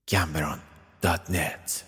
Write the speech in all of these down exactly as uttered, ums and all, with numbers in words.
گمبران دات نت.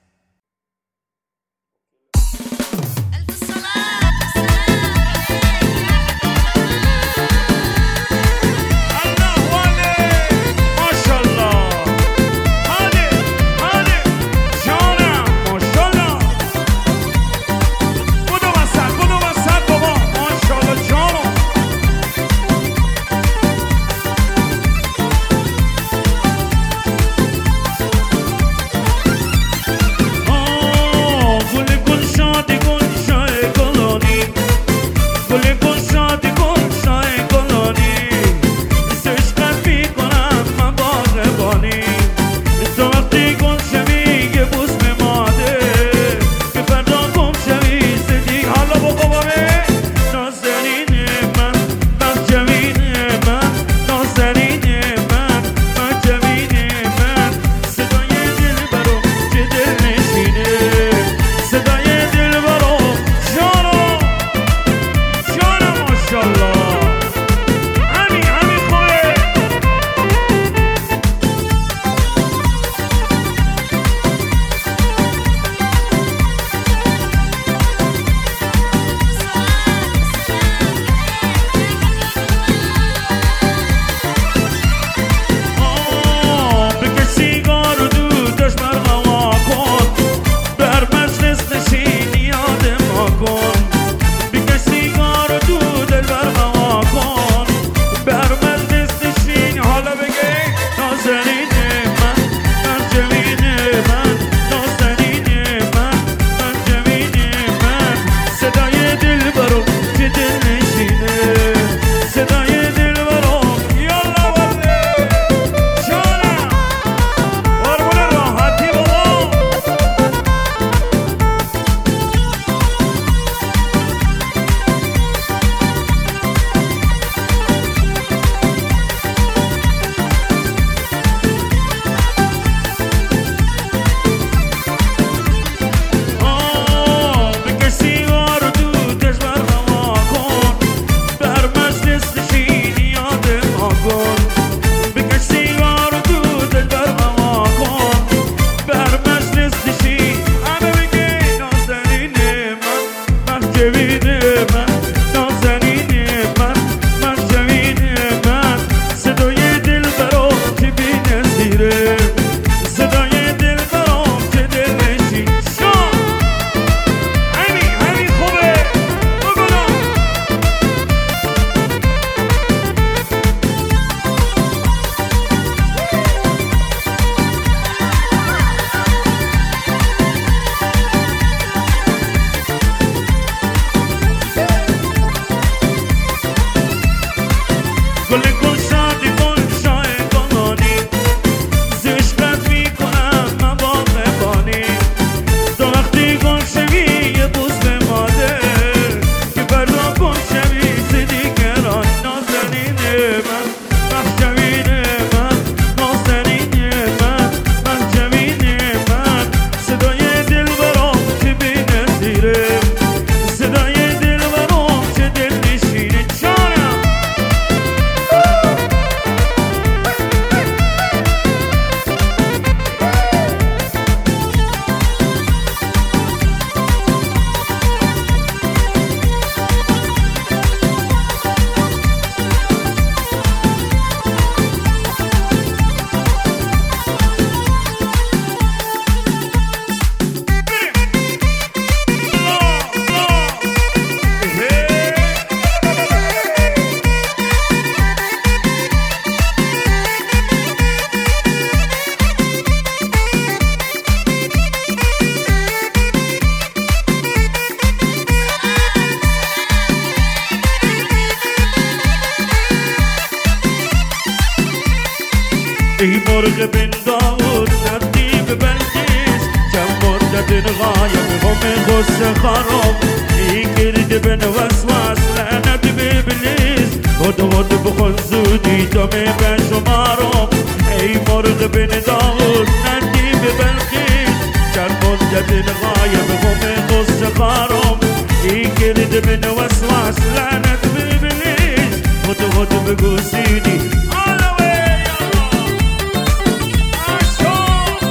ای مرغ بن داود نردی به بلقیس کم مدت غایب هم غصه خراب ای گرد بن وسواس لعنت به ابلیس هد هد بخون زودی تا می به شمارم ای مرغ بن داود نردی به بلقیس کم مدت غایب هم غصه خراب ای گرد بن وسواس لعنت به ابلیس هد هد بگو سیدی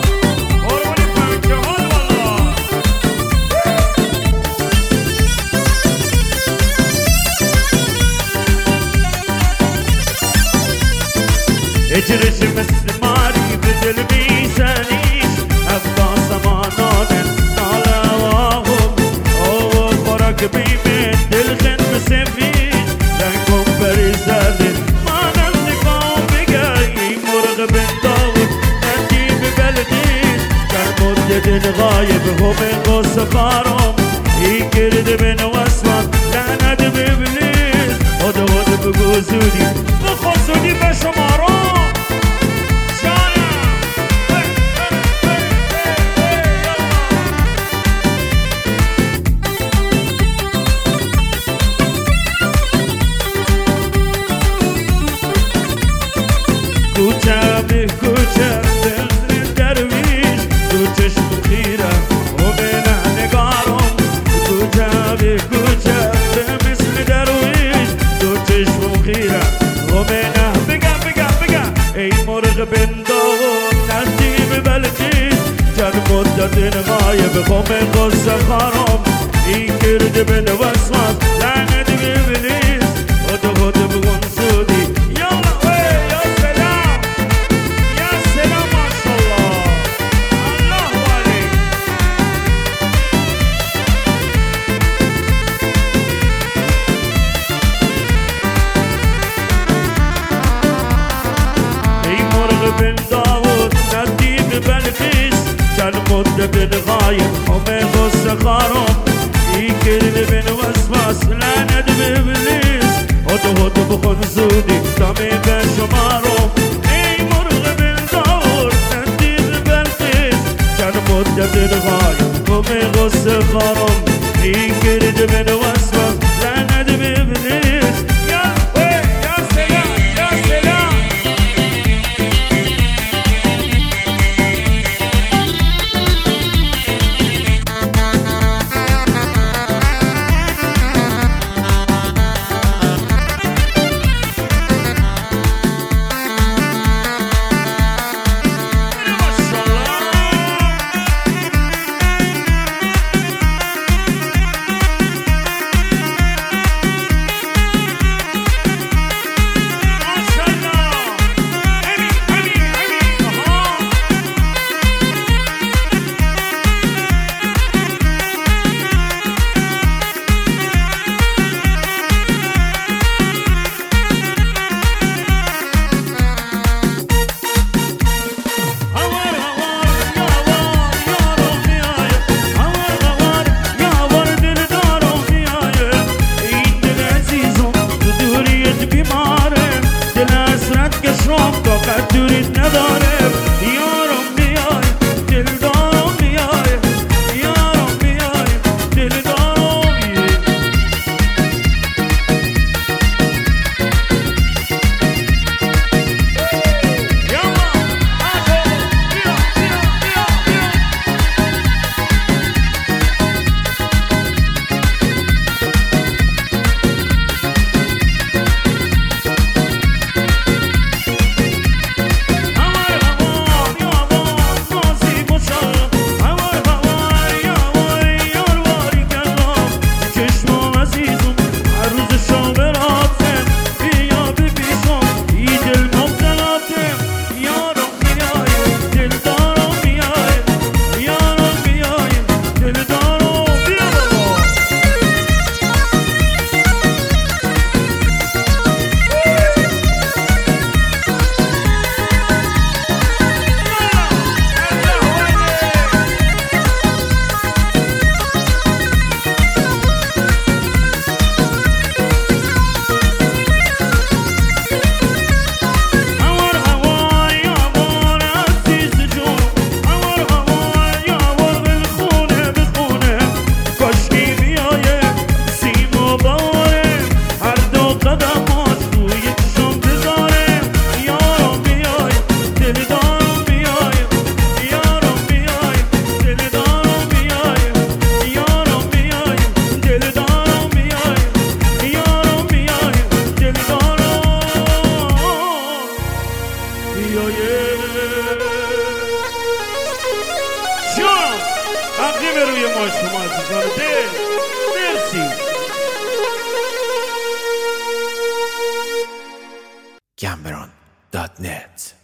هجرش مثل ماری به دل میزنیش عباس امانان ناله واهم آوا خوراک بیمه دل خن سفید رنگم بری زده منم نگاه بگی مرغ بنداود ندی به بلدیش در مدت غایب همه قصه خارم ای گرده به نواسمان لعنت ببلیس خود خود بگو زودی بخوا زودی به شما رو کوچه به کوچه دل درویش دو چشم خیره و به نگارم کوچه به کوچه به مثل درویش دو چشم خیره و به نه بگم بگم بگم ای مرغ بنداغم نزدیم بلقیس جد مدت غایب خم قصه خارم این کرده به نوسواس لعنت ببلیس خود خود بگم زودی یالا وی یا سلام یا سلام ماشالله الله علیک ای مرغ بنداود ندیم بلقیس چند مدت غایب همه غصه خارم ای کرده به نوسواس لعنت ببلیس خود خود بخون زودی دمی به شما رو ای مرغ بنداود ندیم بلقیس چند مدت غایب همه غصه خارم ای کرده به نوسواس لعنت ببلیس یا وی یا سلام یا سلام روی ما شما عزیزان دل مرسی. Cameron dot net